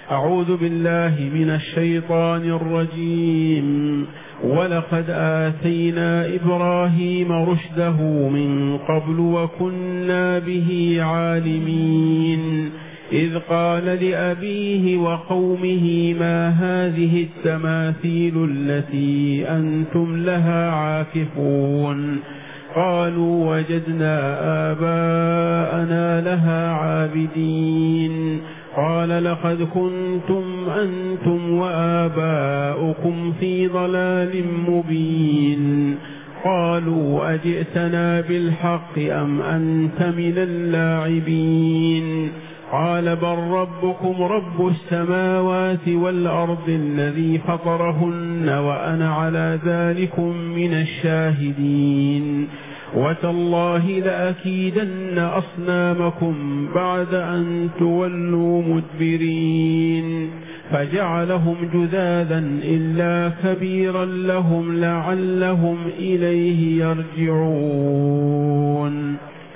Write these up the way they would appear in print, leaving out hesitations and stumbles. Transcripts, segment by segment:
أعوذ بالله من الشيطان الرجيم. ولقد آتينا إبراهيم رشده من قبل وكنا به عالمين. إذ قال لأبيه وقومه ما هذه التماثيل التي أنتم لها عاكفون؟ قالوا وجدنا آباءنا لها عابدين. قال لقد كنتم أنتم وآباؤكم في ضلال مبين. قالوا أجئتنا بالحق أم أنت من اللاعبين؟ قال بل ربكم رب السماوات والأرض الذي فطرهن وأنا على ذلكم من الشاهدين. وتالله لأكيدن أصنامكم بعد أن تولوا مدبرين. فجعلهم جذاذا إلا كبيرا لهم لعلهم إليه يرجعون.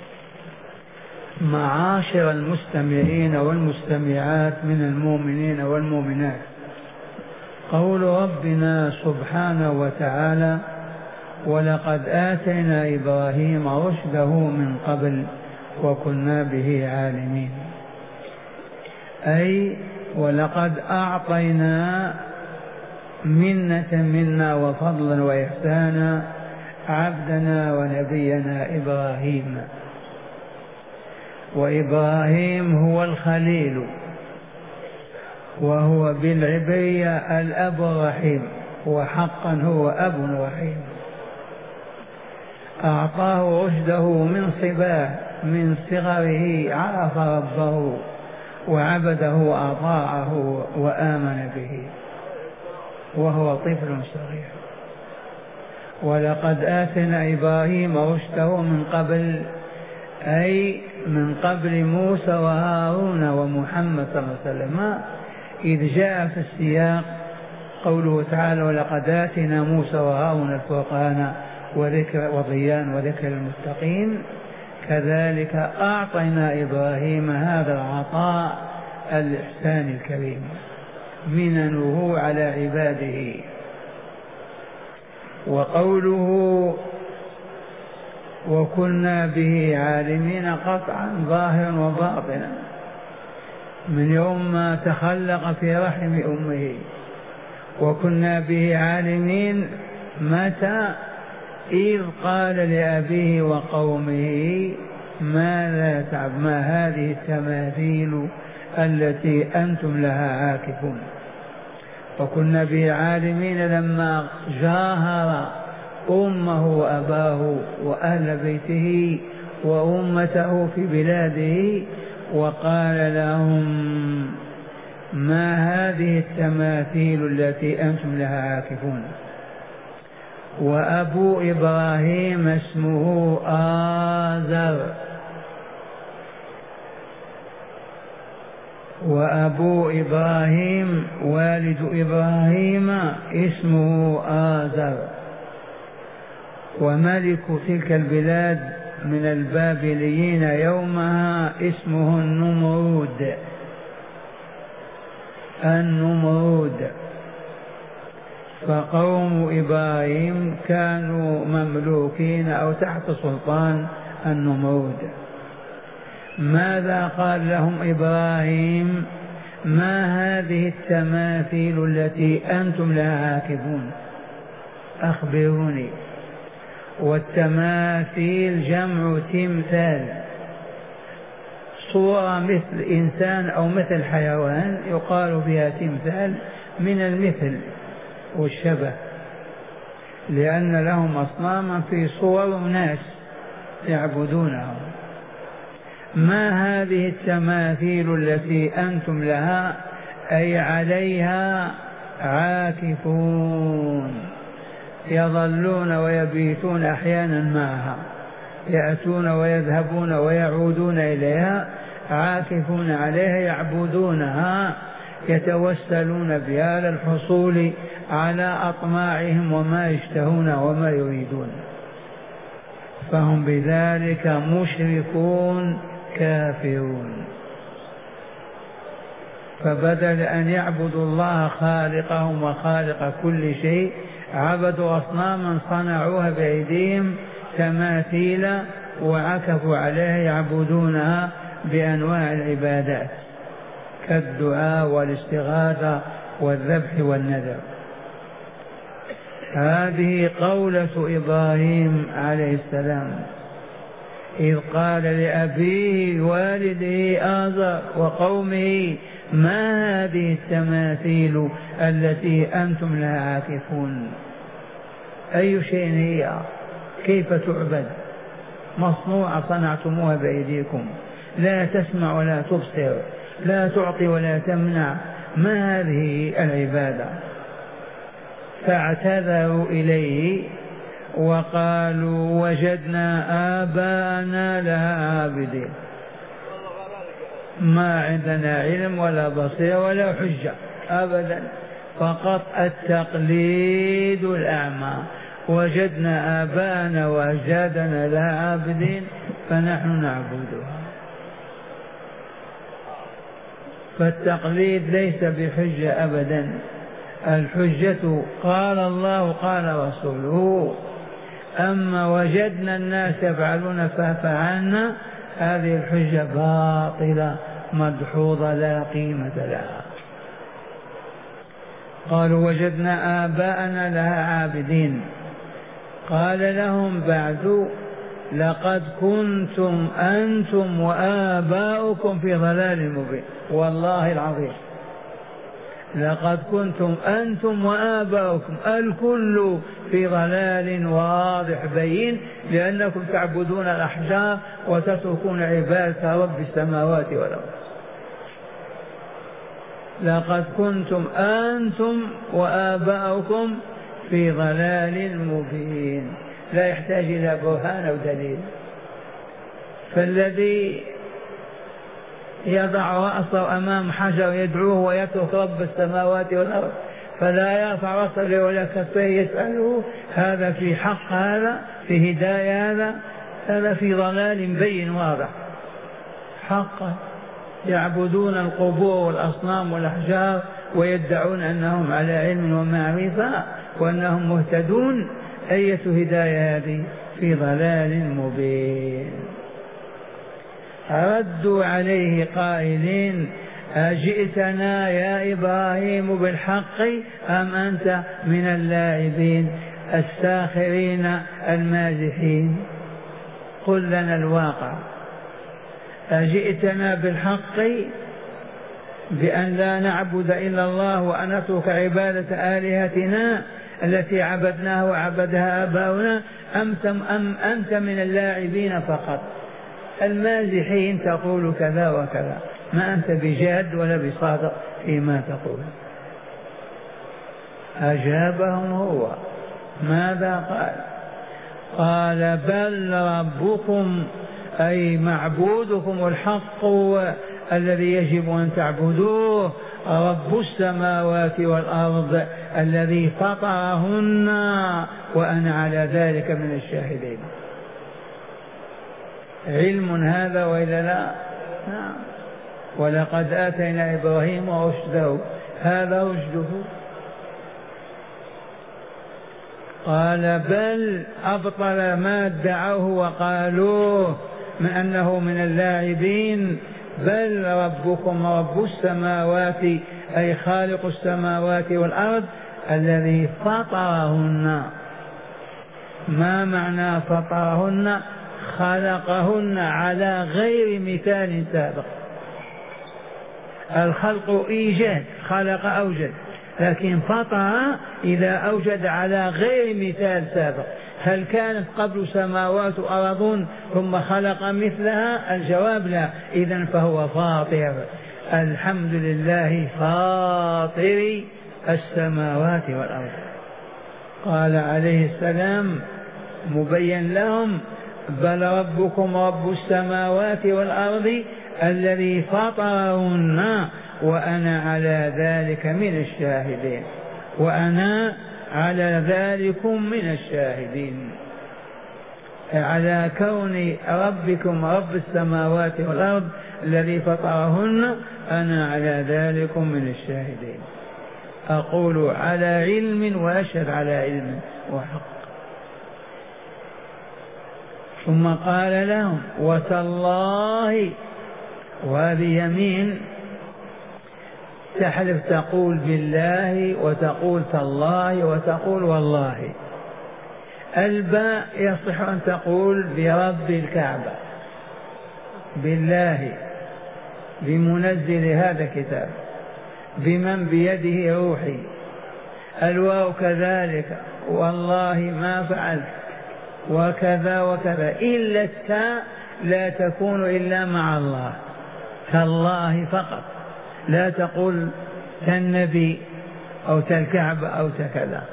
معاشر المستمعين والمستمعات من المؤمنين والمؤمنات، قول ربنا سبحانه وتعالى: ولقد آتينا إبراهيم رشده من قبل وكنا به عالمين، أي ولقد أعطينا منة منا وفضلا وإحسانا عبدنا ونبينا إبراهيم. وإبراهيم هو الخليل، وهو بالعبرية الأب الرحيم، وحقا هو أب رحيم. أعطاه رشده من صباه، من صغره عرف ربه وعبده وأطاعه وآمن به وهو طفل صغير. ولقد آتينا إبراهيم رشده من قبل، أي من قبل موسى وهارون ومحمد صلى الله عليه وسلم، إذ جاء في السياق قوله تعالى: ولقد آتينا موسى وهارون الفرقان وضيان وذكر المتقين. كذلك أعطينا إبراهيم هذا العطاء الإحسان الكريم، مننه على عباده. وقوله وكنا به عالمين قطعا ظاهرا وباطنا، من يوم ما تخلق في رحم أمه. وكنا به عالمين متى؟ إذ قال لأبيه وقومه ما هذه التماثيل التي أنتم لها عاكفون. وكنا به عالمين لما جاهر أمه وأباه وأهل بيته وأمته في بلاده، وقال لهم ما هذه التماثيل التي أنتم لها عاكفون. وأبو إبراهيم اسمه آزر، وأبو إبراهيم والد إبراهيم اسمه آزر. وملك تلك البلاد من البابليين يومها اسمه النمرود. فقوم إبراهيم كانوا مملوكين أو تحت سلطان النمرود. ماذا قال لهم إبراهيم؟ ما هذه التماثيل التي أنتم لها عاكفون؟ أخبروني. والتماثيل جمع تمثال، صورة مثل إنسان أو مثل حيوان يقال بها تمثال، من المثل والشبه، لأن لهم أصناما في صور ناس يعبدونهم. ما هذه التماثيل التي أنتم لها أي عليها عاكفون، يظلون ويبيتون أحيانا معها، يأتون ويذهبون ويعودون إليها، عاكفون عليها يعبدونها، يتوسلون بها للحصول على أطماعهم وما يشتهون وما يريدون، فهم بذلك مشركون كافرون. فبدل أن يعبدوا الله خالقهم وخالق كل شيء عبدوا أصناما صنعوها بأيديهم تماثيل وعكفوا عليها يعبدونها بأنواع العبادات كالدعاء والاستغاثة والذبح والنذر. هذه قولة إبراهيم عليه السلام إذ قال لأبيه والده آزر وقومه ما هذه التماثيل التي أنتم لها عاكفون؟ أي شيء هي؟ كيف تعبد؟ مصنوعة صنعتموها بأيديكم، لا تسمع ولا تبصر، لا تعطي ولا تمنع، ما هذه العبادة؟ فاعتذروا إليه وقالوا وجدنا آباءنا لها عابدين. ما عندنا علم ولا بصير ولا حجة أبدا، فقط التقليد الأعمى. وجدنا آباءنا وأجدادنا لها عابدين فنحن نعبدها. فالتقليد ليس بحجة أبدا، الحجة قال الله قال رسوله. أما وجدنا الناس يفعلون ففعلنا، هذه الحجة باطلة مدحوظة لا قيمة لها. قالوا وجدنا آباءنا لها عابدين. قال لهم بعد لقد كنتم أنتم وآباؤكم في ضلال مبين. والله العظيم لقد كنتم أنتم وآباؤكم الكل في ضلال واضح بين، لأنكم تعبدون الأحجار وتتركون عبادة رب السماوات والأرض. لقد كنتم أنتم وآباؤكم في ضلال مبين، لا يحتاج إلى برهان أو دليل. فالذي يضع رأسه أمام حجر يدعوه ويترك رب السماوات والأرض فلا يرفع رأسه ولا كفيه يسأله، هذا في حق، هذا في هداية، هذا في ضلال بين واضح حقا. يعبدون القبور والأصنام والأحجار ويدعون أنهم على علم ومعرفة وأنهم مهتدون. أية هداية هذه؟ في ضلال مبين. ردوا عليه قائلين أجئتنا يا إبراهيم بالحق أم أنت من اللاعبين الساخرين المازحين؟ قل لنا الواقع. أجئتنا بالحق بأن لا نعبد إلا الله وأن نترك عبادة آلهتنا التي عبدناها وعبدها آباؤنا، أم أنت من اللاعبين فقط المازحين تقول كذا وكذا، ما أنت بجاد ولا بصادق فيما تقول؟ أجابهم هو ماذا قال؟ قال بل ربكم أي معبودكم الحق الذي يجب أن تعبدوه رب السماوات والأرض الذي فطرهن وأنا على ذلك من الشاهدين. علم هذا وإلا لا؟ نعم. ولقد آتينا إبراهيم رشده، هذا رشده. قال بل أبطل ما ادعوه وقالوه من أنه من اللاعبين. بل ربكم رب السماوات أي خالق السماوات والأرض الذي فطرهن. ما معنى فطرهن؟ خلقهن على غير مثال سابق. الخلق إيجاد، خلق أوجد، لكن فطر إذا أوجد على غير مثال سابق. هل كانت قبل سماوات وأرض ثم خلق مثلها؟ الجواب لا. إذن فهو فاطر. الحمد لله فاطر السماوات والأرض. قال عليه السلام مبين لهم بل ربكم رب السماوات والأرض الذي فطرهن وأنا على ذلك من الشاهدين. وأنا على ذلكم من الشاهدين. على كون ربكم رب السماوات والأرض الذي فطرهن أنا على ذلك من الشاهدين. أقول على علم وأشهد على علم وحق. ثم قال لهم وتالله، وهذه يمين تحلف، تقول بالله وتقول تالله وتقول والله. الباء يصح أن تقول برب الكعبة، بالله، بمنزل هذا الكتاب، بمن بيده روحي. الواو كذلك، والله ما فعلت، وكذا وكذا. إلا التاء لا تكون إلا مع الله، كالله فقط، لا تقول كالنبي أو كالكعبة أو كذا.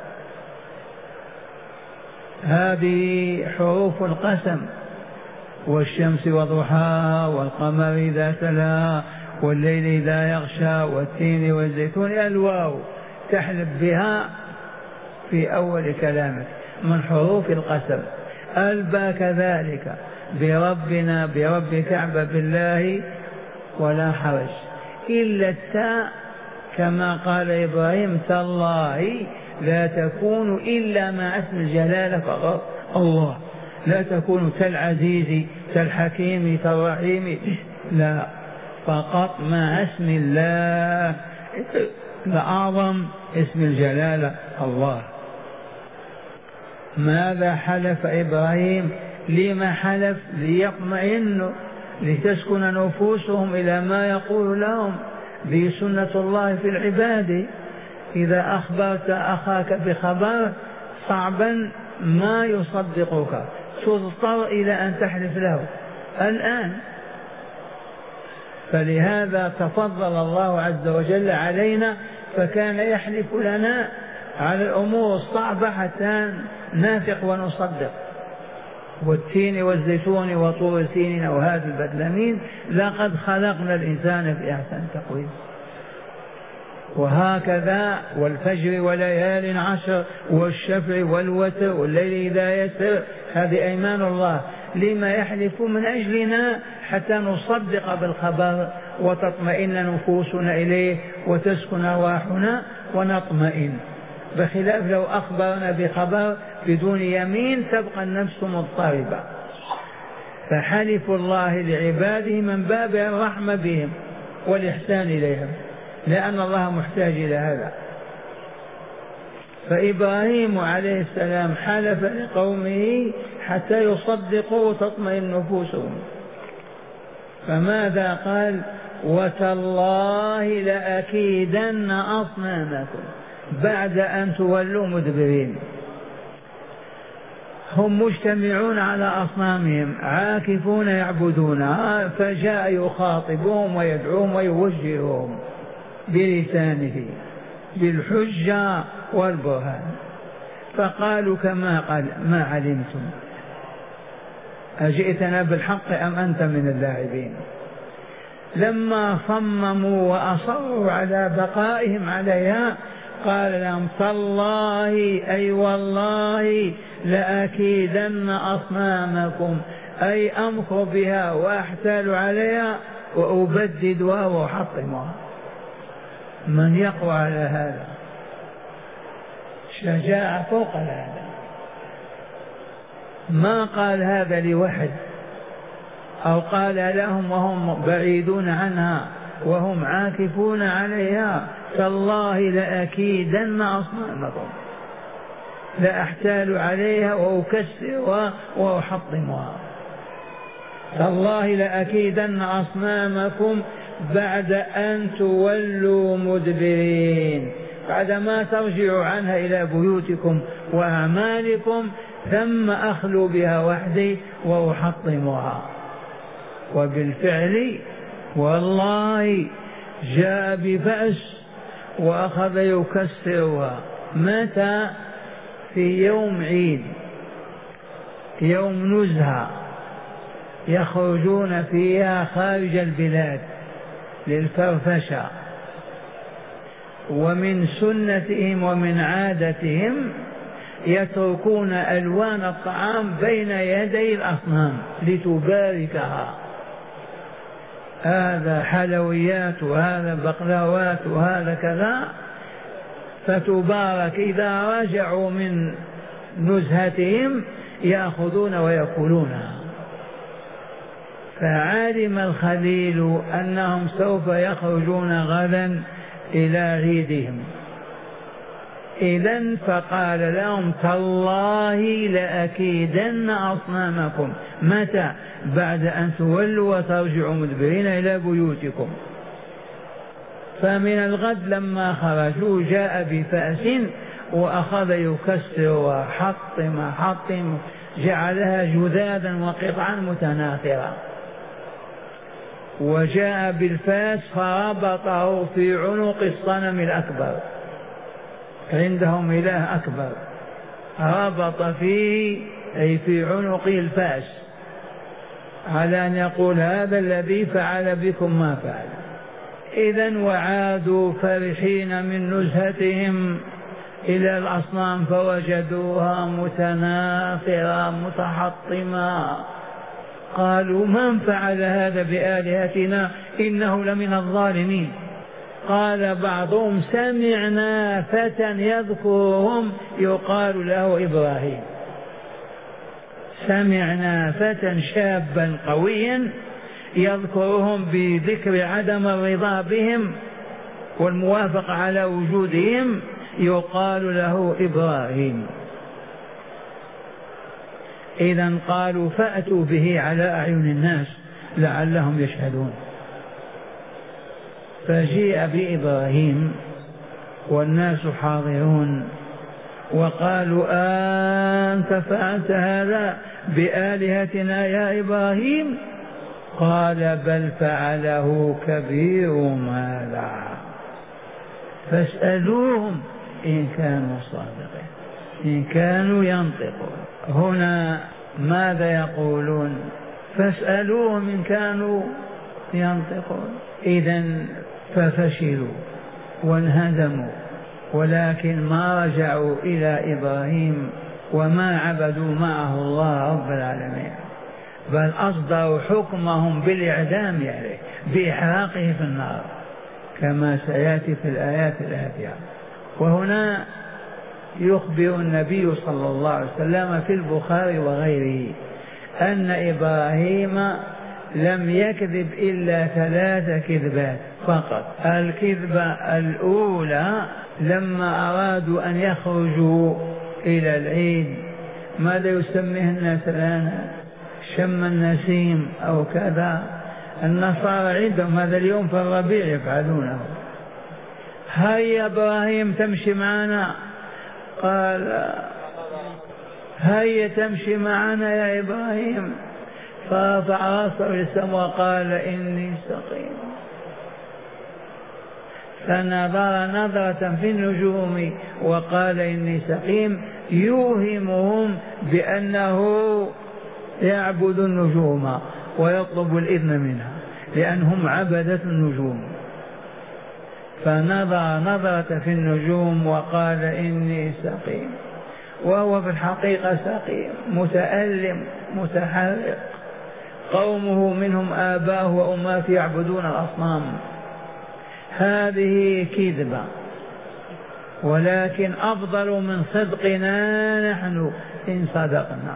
هذه حروف القسم، والشمس وضحاها والقمر إذا تلاها والليل إذا يغشى والتين والزيتون. الواو تحلف بها في أول كلامك من حروف القسم. الباء كذلك، بربنا، برب الكعبة، بالله، ولا حرج. إلا التاء كما قال إبراهيم تالله لا تكون إلا مع اسم الجلالة فقط، الله، لا تكون كالعزيز كالحكيم كالرحيم، لا، فقط مع اسم الله الأعظم، اسم الجلالة الله. ماذا حلف إبراهيم؟ لما حلف؟ ليطمئنوا، لتسكن نفوسهم إلى ما يقول لهم. ذي سنة الله في العباد، إذا أخبرت أخاك بخبر صعبا ما يصدقك تضطر إلى أن تحلف له الآن. فلهذا تفضل الله عز وجل علينا، فكان يحلف لنا على الأمور الصعبة حتى نافق ونصدق. والتين والزيتون وطور سينين وهذا البدلمين لقد خلقنا الإنسان في أحسن تقويم. وهكذا والفجر وليال عشر والشفع والوتر والليل إذا يسر، هذه أيمان الله. لما يحلف؟ من أجلنا حتى نصدق بالخبر وتطمئن نفوسنا إليه وتسكن أرواحنا ونطمئن، بخلاف لو أخبرنا بخبر بدون يمين تبقى النفس مضطربة. فحلف الله لعباده من باب الرحمة بهم والإحسان إليهم، لأن الله محتاج إلى هذا. فإبراهيم عليه السلام حلف لقومه حتى يصدقوا وتطمئن نفوسهم. فماذا قال؟ وتالله لأكيدن أصنامكم بعد أن تولوا مدبرين. هم مجتمعون على أصنامهم عاكفون يعبدونها، فجاء يخاطبهم ويدعوهم ويوجههم بلسانه بالحجة والبرهان. فقالوا كما قال ما علمتم أجئتنا بالحق أم أنت من اللاعبين. لما صمموا وأصروا على بقائهم عليها قال لهم تالله أي والله لأكيدن أصنامكم، أي أمكر بها وأحتال عليها وأبددها وأحطمها. من يقوى على هذا؟ شجاعة فوق هذا. ما قال هذا لوحد أو قال لهم وهم بعيدون عنها وهم عاكفون عليها تالله لأكيدن أصنامكم، لأحتال عليها وأكسرها وأحطمها. تالله لأكيدن أصنامكم بعد أن تولوا مدبرين، بعدما ترجعوا عنها إلى بيوتكم وأعمالكم، ثم أخلوا بها وحدي وأحطمها. وبالفعل والله جاء ببأس وأخذ يكسرها. متى؟ في يوم عيد، يوم نزهة يخرجون فيها خارج البلاد للفرفشة. ومن سنتهم ومن عادتهم يتركون ألوان الطعام بين يدي الأصنام لتباركها، هذا حلويات وهذا بقلاوات وهذا كذا، فتبارك. إذا رجعوا من نزهتهم يأخذون ويأكلونها. فعلم الخليل أنهم سوف يخرجون غدا إلى عيدهم، إذن فقال لهم تالله لأكيدن أصنامكم. متى؟ بعد أن تولوا وترجعوا مدبرين إلى بيوتكم. فمن الغد لما خرجوا جاء بفأس وأخذ يكسر وحطم جعلها جذاذا وقطعا متناثرة، وجاء بالفاس فربطه في عنق الصنم الأكبر، عندهم إله أكبر، ربط فيه أي في عنقه الفاس على أن يقول هذا الذي فعل بكم ما فعل. إذن وعادوا فرحين من نزهتهم إلى الأصنام فوجدوها متناثرة متحطمة. قالوا من فعل هذا بآلهتنا إنه لمن الظالمين. قال بعضهم سمعنا فتى يذكرهم يقال له إبراهيم. سمعنا فتى شابا قويا يذكرهم بذكر عدم الرضا بهم والموافقة على وجودهم يقال له إبراهيم. إذن قالوا فأتوا به على أعين الناس لعلهم يشهدون. فجيء بإبراهيم والناس حاضرون وقالوا أنت فعلت هذا بآلهتنا يا إبراهيم؟ قال بل فعله كبيرهم هذا فاسألوهم إن كانوا صادقين إن كانوا ينطقون. هنا ماذا يقولون؟ فاسألوهم إن كانوا ينطقون. إذن ففشلوا وانهزموا، ولكن ما رجعوا إلى إبراهيم وما عبدوا معه الله رب العالمين، بل أصدروا حكمهم بالإعدام عليه بإحراقه في النار كما سيأتي في الآيات الآتية. وهنا يخبر النبي صلى الله عليه وسلم في البخاري وغيره أن إبراهيم لم يكذب إلا 3 كذبات فقط. الكذبة الأولى لما أرادوا أن يخرجوا إلى العيد، ماذا يسميه الناس الآن؟ شم النسيم أو كذا. النصارى عندهم هذا اليوم في الربيع يفعلونه. هيا إبراهيم تمشي معنا، قال هيا تمشي معنا يا إبراهيم، فرفع راسه للسماء وقال إني سقيم، فنظر نظرة في النجوم وقال إني سقيم، يوهمهم بأنه يعبد النجوم ويطلب الإذن منها لأنهم عبدة النجوم. فنظر نظرة في النجوم وقال إني سقيم، وهو في الحقيقة سقيم متألم متحرق. قومه منهم آباءه وأمات يعبدون الأصنام. هذه كذبة، ولكن أفضل من صدقنا نحن إن صدقنا.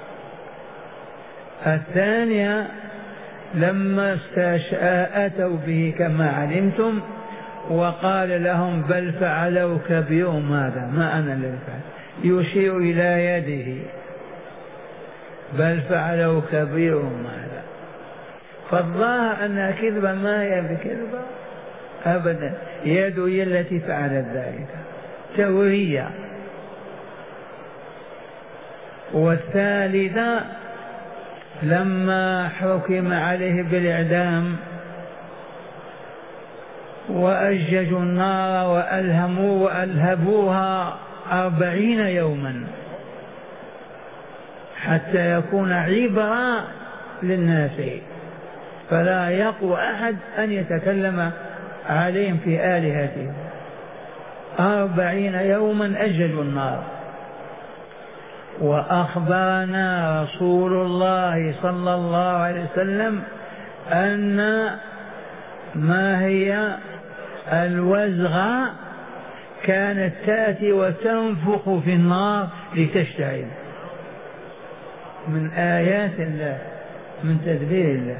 الثانية لما أتوا به كما علمتم وقال لهم بل فعلوا كبيرهم هذا ما أنا الذي فعل، يشير إلى يده، بل فعلوا كبيرهم هذا. فالظاهر أن كذبة ما هي بكذبة أبدا، يده هي التي فعلت ذلك تورية. والثالثة لما حكم عليه بالإعدام وأججوا النار وألهبوها 40 يوما حتى يكون عبرة للناس، فلا يقوى أحد أن يتكلم عليهم في آلهتهم. 40 يوما أججوا النار وأخبرنا رسول الله صلى الله عليه وسلم أن ما هي الوزغة كانت تأتي وتنفخ في النار لتشتعل، من آيات الله، من تدبير الله.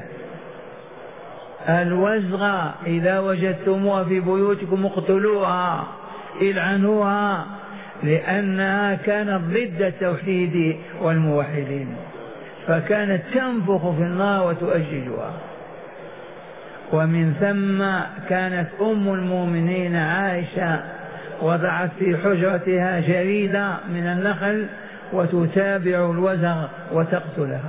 الوزغة إذا وجدتموها في بيوتكم اقتلوها، العنوها، لأنها كانت ضد التوحيد والموحدين، فكانت تنفخ في النار وتؤججها. ومن ثم كانت أم المؤمنين عائشة وضعت في حجرتها جريدة من النخل وتتابع الوزغ وتقتلها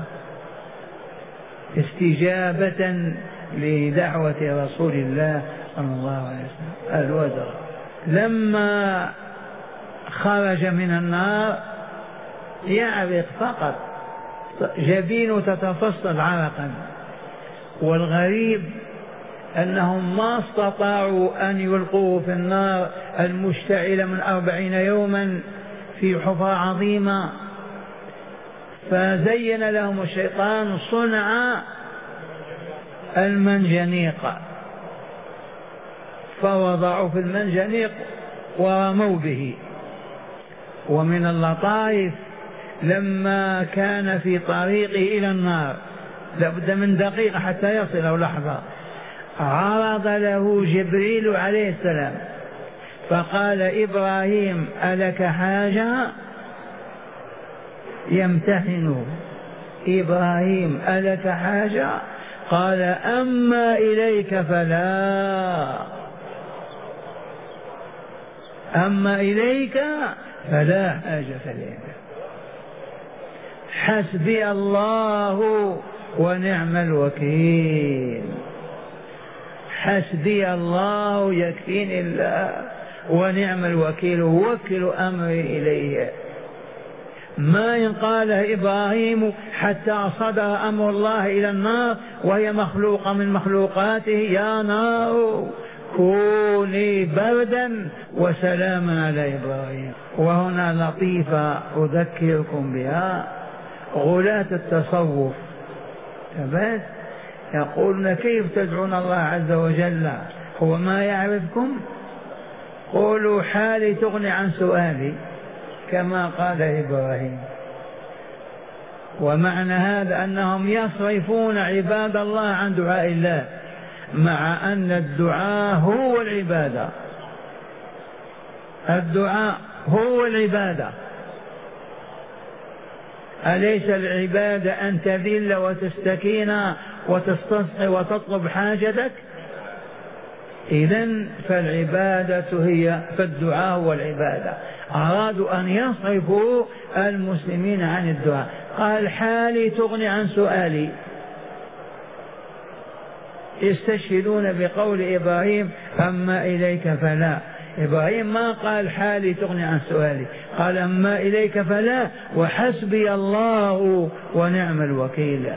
استجابة لدعوة رسول الله صلى الله عليه وسلم. الوزغ لما خرج من النار يعرق فقط، جبينه تتفصل عرقا. والغريب أنهم ما استطاعوا أن يلقوه في النار المشتعلة من 40 يوما في حفرة عظيمة، فزين لهم الشيطان صنع المنجنيق، فوضعوا في المنجنيق ورموا به. ومن اللطائف لما كان في طريقه إلى النار لابد من دقيقة حتى يصل أو لحظة، عرض له جبريل عليه السلام فقال: إبراهيم ألك حاجة؟ يمتحنه. إبراهيم ألك حاجة؟ قال: أما إليك فلا، أما إليك فلا حاجة لي، حسبي الله ونعم الوكيل، حسبي الله يكفيني الله ونعم الوكيل، وكل أمري إليه. ما إن قال إبراهيم حتى صدر أمر الله إلى النار وهي مخلوقة من مخلوقاته: يا نار كوني بردا وسلاما على إبراهيم. وهنا لطيفة أذكركم بها: غلاة التصوف بس يقولون: كيف تدعون الله عز وجل هو ما يعرفكم؟ قولوا: حالي تغني عن سؤالي، كما قال إبراهيم. ومعنى هذا أنهم يصرفون عباد الله عن دعاء الله، مع أن الدعاء هو العبادة، الدعاء هو العبادة. أليس العبادة أن تذل وتستكين وتستصغي وتطلب حاجتك؟ إذن فالعبادة هي، فالدعاء هو العبادة. أرادوا أن يصرفوا المسلمين عن الدعاء، قال: حالي تغني عن سؤالي. يستشهدون بقول إبراهيم: أما إليك فلا. إبراهيم ما قال حالي تغني عن سؤالي، قال: أما إليك فلا وحسبي الله ونعم الوكيل.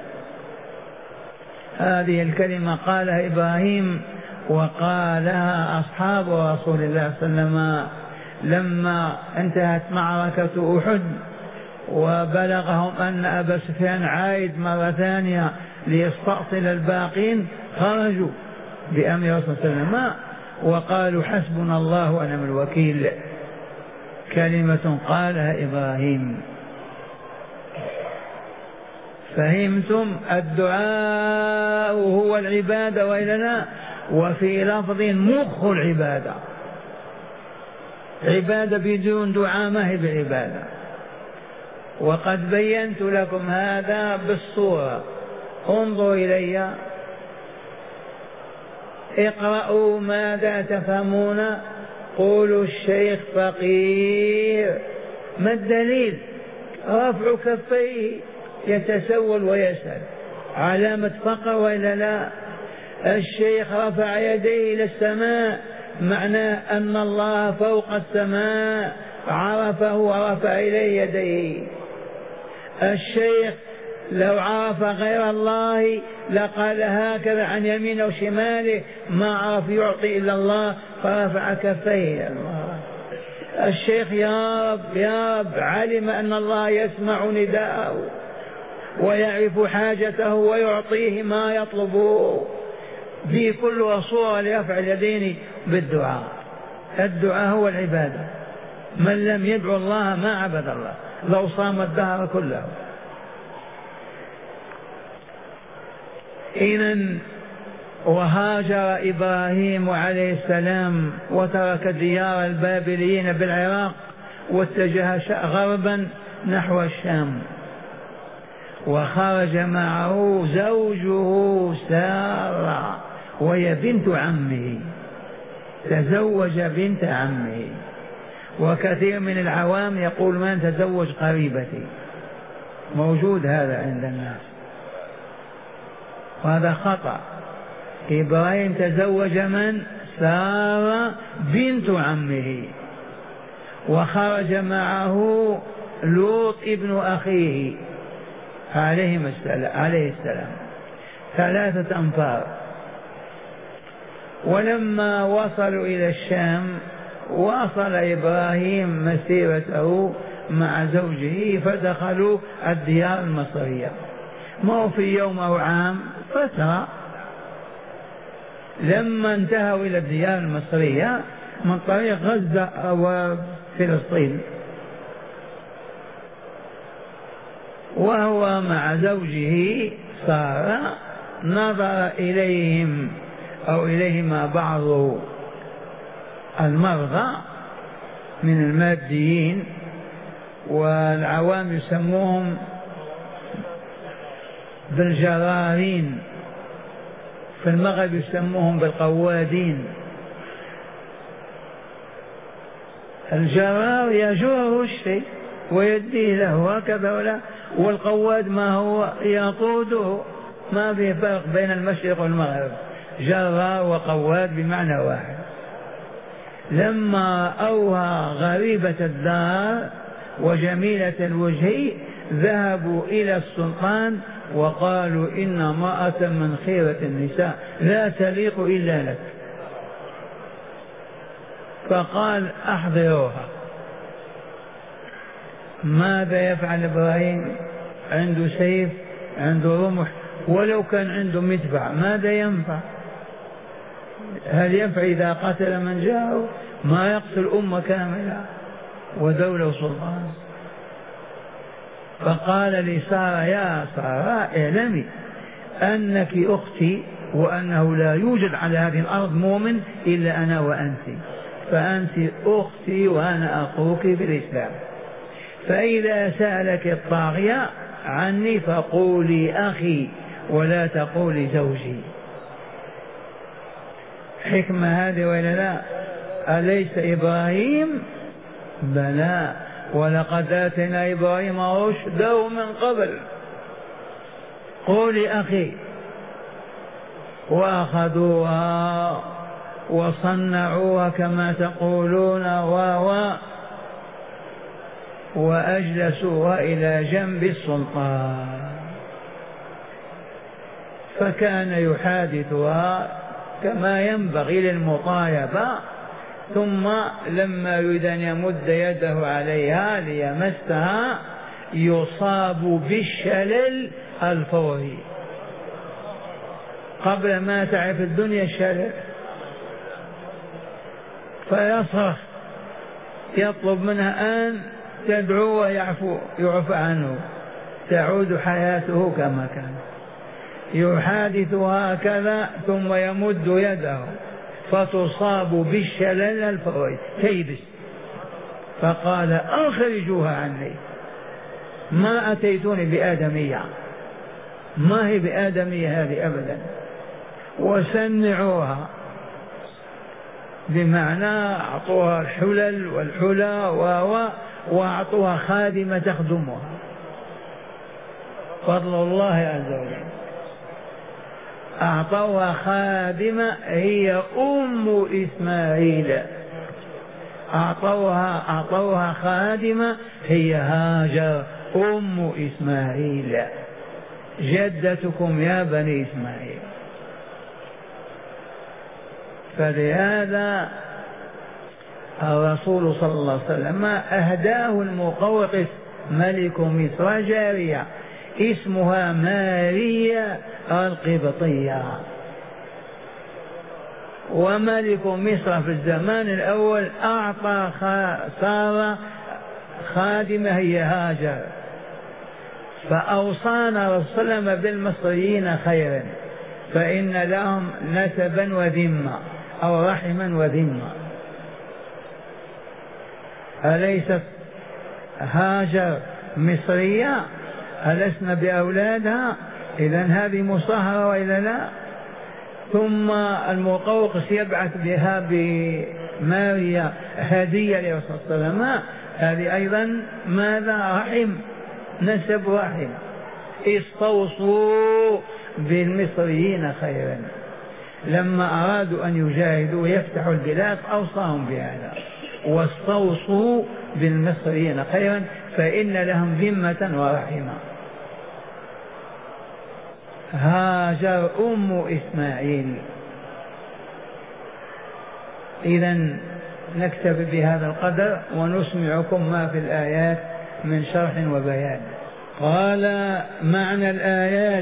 هذه الكلمة قالها إبراهيم وقالها أصحاب رسول الله صلى الله عليه وسلم لما انتهت معركة أحد وبلغهم أن أبا سفيان عايد مرة ثانية ليستأصل الباقين، خرجوا بأمر رسول الله صلى الله عليه وسلم وقالوا: حسبنا الله ونعم الوكيل. كلمة قالها إبراهيم. فهمتم؟ الدعاء هو العبادة وإلا لا؟ وفي لفظ مخ العبادة، عبادة بدون دعاء ما هي بعبادة. وقد بينت لكم هذا بالصورة، انظروا إلي، اقرأوا ماذا تفهمون. قولوا: الشيخ فقير. ما الدليل؟ رفع كفيه يتسول ويسأل، علامة فقر وإلا لا؟ الشيخ رفع يديه إلى السماء، معناه أن الله فوق السماء، عرفه ورفع إليه يديه. الشيخ لو عرف غير الله لقال هكذا عن يمينه وشماله، ما عرف يعطي إلا الله فرفع كفيه الله. الشيخ يا رب يا رب، علم أن الله يسمع نداءه ويعرف حاجته ويعطيه ما يطلبه، في كل صورة ليرفع اليدين بالدعاء. الدعاء هو العبادة، من لم يدعو الله ما عبد الله لو صام الدهر كله. إذن وهاجر إبراهيم عليه السلام وترك ديار البابليين بالعراق واتجه غربا نحو الشام، وخرج معه زوجه سارة وهي بنت عمه، تزوج بنت عمه. وكثير من العوام يقول من تزوج قريبتي، موجود هذا عند الناس وهذا خطأ. إبراهيم تزوج من؟ سارة بنت عمه، وخرج معه لوط ابن أخيه عليه السلام 3 أنفار. ولما وصلوا إلى الشام واصل إبراهيم مسيرته مع زوجه فدخلوا الديار المصرية، ما هو في يوم أو عام، فترة. لما انتهوا إلى الديار المصرية من طريق غزة وفلسطين، وهو مع زوجه سارة نظر إليهم أو إليهما بعض المرضى من الماديين، والعوام يسموهم بالجرارين، في المغرب يسموهم بالقوادين. الجرار يجره الشيء ويديه له هكذا ولا، والقواد ما هو يقوده، ما في فرق بين المشرق والمغرب، جرار وقواد بمعنى واحد. لما أوهى غريبة الدار وجميلة الوجه ذهبوا إلى السلطان وقالوا إن امرأة من خيرة النساء لا تليق إلا لك، فقال أحضروها. ماذا يفعل إبراهيم؟ عنده سيف، عنده رمح، ولو كان عنده مدفع ماذا ينفع؟ هل ينفع إذا قتل من جاءه؟ ما يقتل أمة كاملة ودولة وسلطان. فقال لسارة يا سارة اعلمي أنك أختي، وأنه لا يوجد على هذه الأرض مؤمن إلا أنا وأنت، فأنت أختي وأنا أخوك في الإسلام، فإذا سألك الطاغية عني فقولي أخي ولا تقولي زوجي. حكمة هذه ولا لا؟ أليس إبراهيم؟ بلى، ولقد آتينا إبراهيم رشده من قبل، قولي أخي. وأخذوها وصنعوها كما تقولون وأجلسوها إلى جنب السلطان، فكان يحادثها كما ينبغي للمطايبة، ثم لما يريد أن يمد يده عليها ليمسها يصاب بالشلل الفوري قبل ما تعرف الدنيا الشلل، فيصرخ يطلب منها أن تدعو ويعفى عنه، تعود حياته كما كان. يحادثها هكذا ثم يمد يده فتصاب بالشلل الفوري تيبس، فقال أخرجوها عني، ما أتيتوني بآدمية، ما هي بآدمية هذه أبدا. وسنعوها بمعنى أعطوها الحلل والحلى وأعطوها خادمة تخدمها، فضل الله عز وجل. أعطوها خادمة هي أم إسماعيل، أعطوها خادمة هي هاجر أم إسماعيل، جدتكم يا بني إسماعيل. فلهذا الرسول صلى الله عليه وسلم أهداه المقوقس ملك مصر جارية اسمها ماريا القبطية. وملك مصر في الزمان الأول أعطى سارة خادمة هي هاجر، فأوصانا رسول الله صلى الله عليه وسلم بالمصريين خيرا فإن لهم نسبا وذمة أو رحما وذمة. أليست هاجر مصرية؟ ألسنا بأولادها؟ إذن هذه مصاهرة وإلا لا؟ ثم المقوقس يبعث بها بماريا هدية لرسول الله صلى الله عليه وسلم، هذه أيضا ماذا؟ رحم، نسب رحم. استوصوا بالمصريين خيرا، لما أرادوا أن يجاهدوا ويفتحوا البلاد أوصاهم بهذا، واستوصوا بالمصريين خيرا فإن لهم ذمة ورحمة. هاجر أم إسماعيل. إذن نكتفي بهذا القدر ونسمعكم ما في الآيات من شرح وبيان. قال معنى الآيات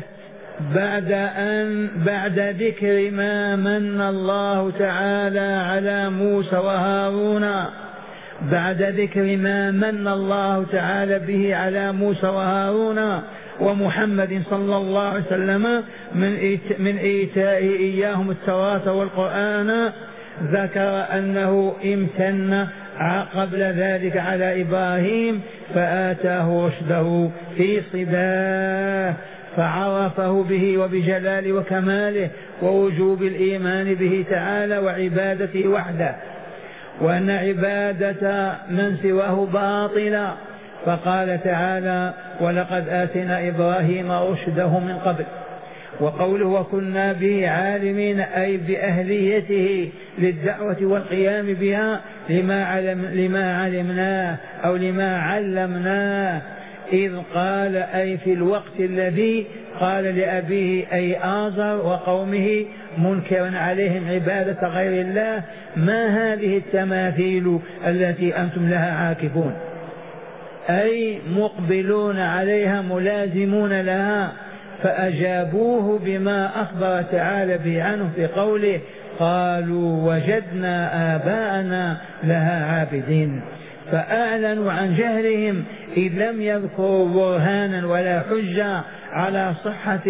بعد ذكر ما من الله تعالى على موسى وهارون، بعد ذكر ما من الله تعالى به على موسى وهارون ومحمد صلى الله عليه وسلم من إيتائه إياهم التوراة والقرآن، ذكر أنه امتن قبل ذلك على إبراهيم فآتاه رشده في صباه، فعرفه به وبجلاله وكماله ووجوب الإيمان به تعالى وعبادته وحده، وأن عبادة من سواه باطلة. فقال تعالى ولقد آتينا إبراهيم رشده من قبل. وقوله وكنا به عالمين أي بأهليته للدعوة والقيام بها لما علمناه أو لما علمناه، إذ قال أي في الوقت الذي قال لأبيه أي آزر وقومه منكرا عليهم عبادة غير الله: ما هذه التماثيل التي أنتم لها عاكفون؟ أي مقبلون عليها ملازمون لها. فأجابوه بما أخبر تعالى به عنه في قوله قالوا وجدنا آباءنا لها عابدين، فأعلنوا عن جهلهم إذ لم يذكروا برهانا ولا حجة على صحة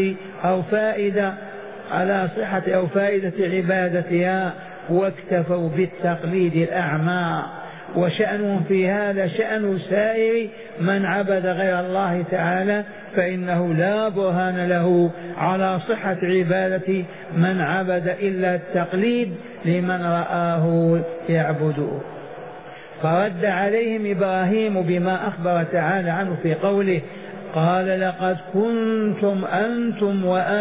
أو فائدة عبادتها، واكتفوا بالتقليد الأعمى. وشأنهم في هذا شأن سائر من عبد غير الله تعالى، فإنه لا برهان له على صحة عبادة من عبد إلا التقليد لمن رآه يعبده. فرد عليهم إبراهيم بما أخبر تعالى عنه في قوله قال لقد كنتم أنتم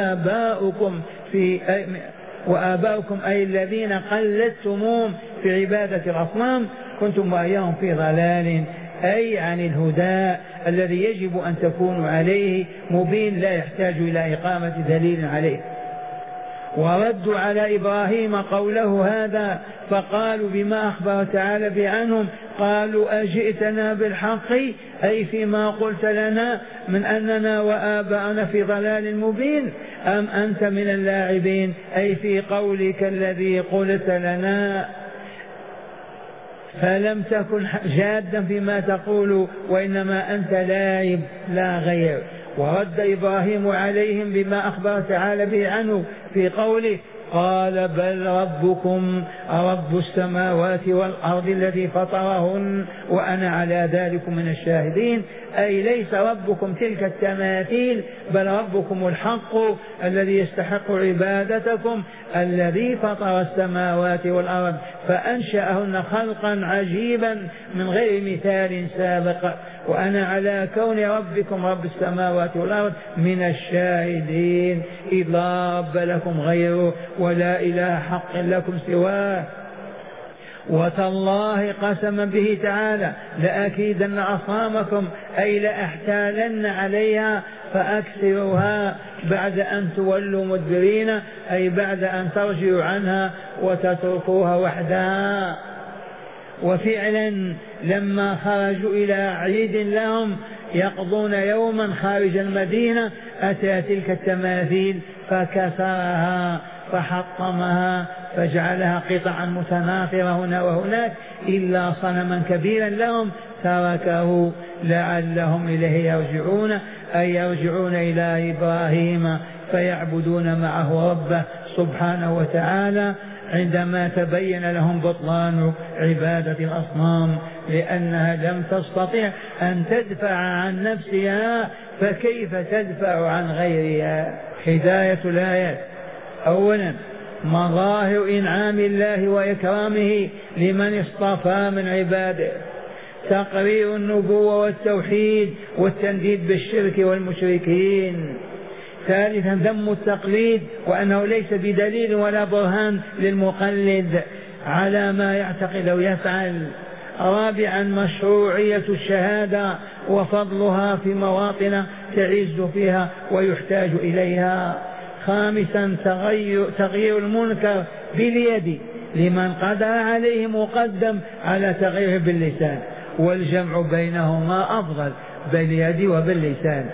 وآباؤكم أي الذين قلدتموهم في عبادة الأصنام كنتم وإياهم في ضلال، أي عن الهدى الذي يجب أن تكونوا عليه مبين لا يحتاج إلى إقامة دليل عليه. وردوا على إبراهيم قوله هذا فقالوا بما أخبر تعالى بعنهم قالوا أجئتنا بالحق أي فيما قلت لنا من أننا وآباءنا في ضلال مبين، أم أنت من اللاعبين أي في قولك الذي قلت لنا، فلم تكن جادا فيما تقول وإنما أنت لاعب لا غير. ورد إبراهيم عليهم بما أخبر تعالى به عنه في قوله قال بل ربكم رب السماوات والأرض الذي فطرهن وأنا على ذلك من الشاهدين، أي ليس ربكم تلك التماثيل بل ربكم الحق الذي يستحق عبادتكم الذي فطر السماوات والأرض فأنشأهن خلقا عجيبا من غير مثال سابق، وأنا على كون ربكم رب السماوات والأرض من الشاهدين، إذ لا رب لكم غيره ولا إله حق لكم سواه. وتالله قسم به تعالى لأكيدن أصنامكم أي لأحتالن عليها فأكثروها بعد أن تولوا مدبرين، أي بعد أن ترجعوا عنها وتتركوها وحدها. وفعلا لما خرجوا إلى عيد لهم يقضون يوما خارج المدينة أتى تلك التماثيل فكسرها فحطمها فجعلها قطعا متناثرة هنا وهناك إلا صنما كبيرا لهم تركه لعلهم إليه يرجعون، أي يرجعون إلى إبراهيم فيعبدون معه ربه سبحانه وتعالى عندما تبين لهم بطلان عبادة الأصنام، لأنها لم تستطع أن تدفع عن نفسها فكيف تدفع عن غيرها. هداية الآيات: أولا مظاهر إنعام الله وإكرامه لمن اصطفى من عباده، تقرير النبوة والتوحيد والتنديد بالشرك والمشركين. ثالثا ذم التقليد وأنه ليس بدليل ولا برهان للمقلد على ما يعتقد أو يفعل. رابعا مشروعية الشهادة وفضلها في مواطن تعز فيها ويحتاج إليها. خامسا تغيير المنكر باليد لمن قدر عليه مقدم على تغييره باللسان، والجمع بينهما أفضل باليد وباللسان.